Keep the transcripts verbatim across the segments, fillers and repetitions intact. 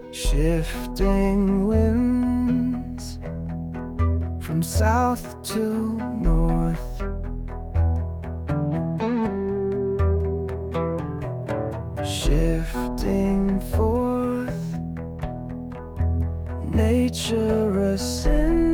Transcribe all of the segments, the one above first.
Shifting winds from south to north, shifting forth, nature ascends.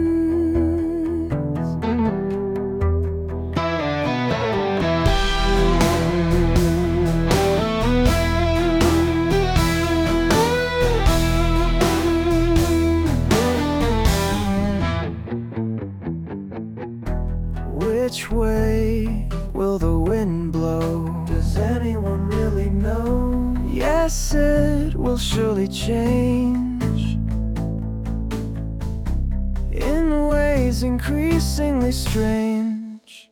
Which way will the wind blow? Does anyone really know? Yes, it will surely change in ways increasingly strange.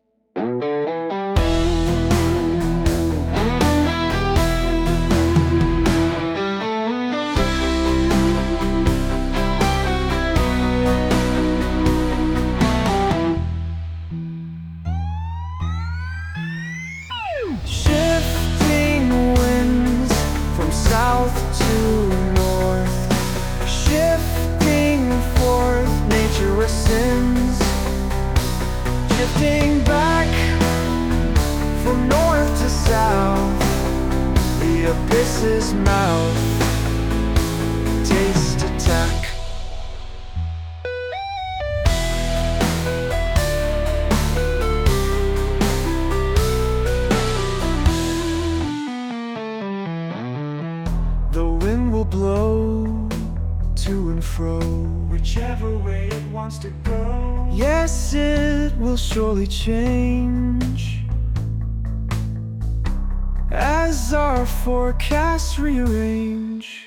Shifting winds from south to north, shifting forth, nature ascends. Shifting back from north to south, the abyss's mouth. Taste attack. The wind will blow to and fro, whichever way it wants to go. Yes, it will surely change as our forecasts rearrange.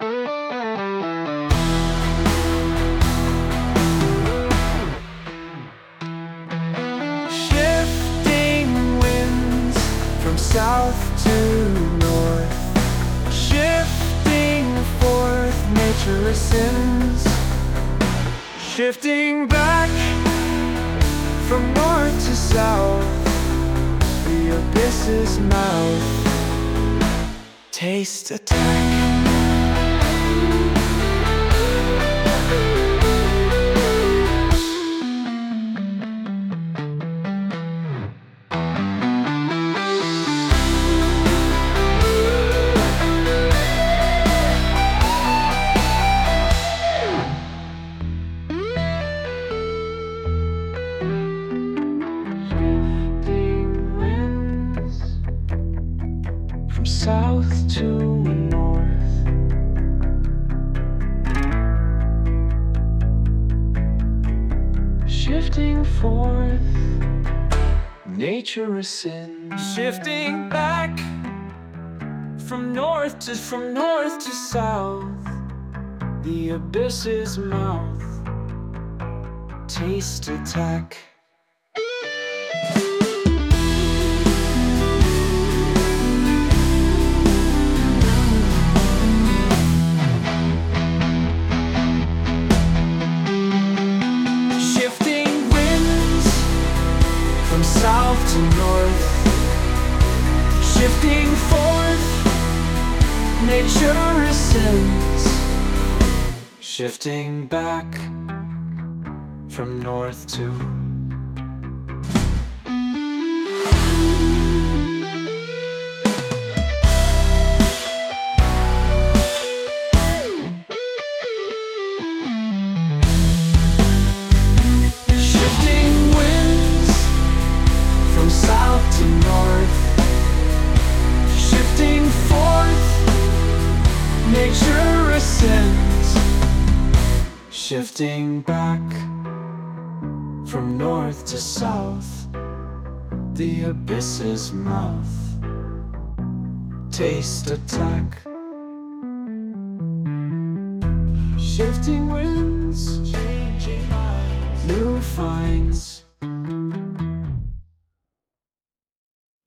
Shifting winds from south to north, shifting forth, nature ascends. Shifting back from north to south, the abyss's mouth. Taste attack. South to north, shifting forth, nature ascends. Shifting back from north to from north to south, the abyss's mouth. Taste attack. South to north, shifting forth, nature ascends. Shifting back from north to south to north, shifting forth, nature ascends. Shifting back from north to south, the abyss's mouth. Taste attack. Shifting wind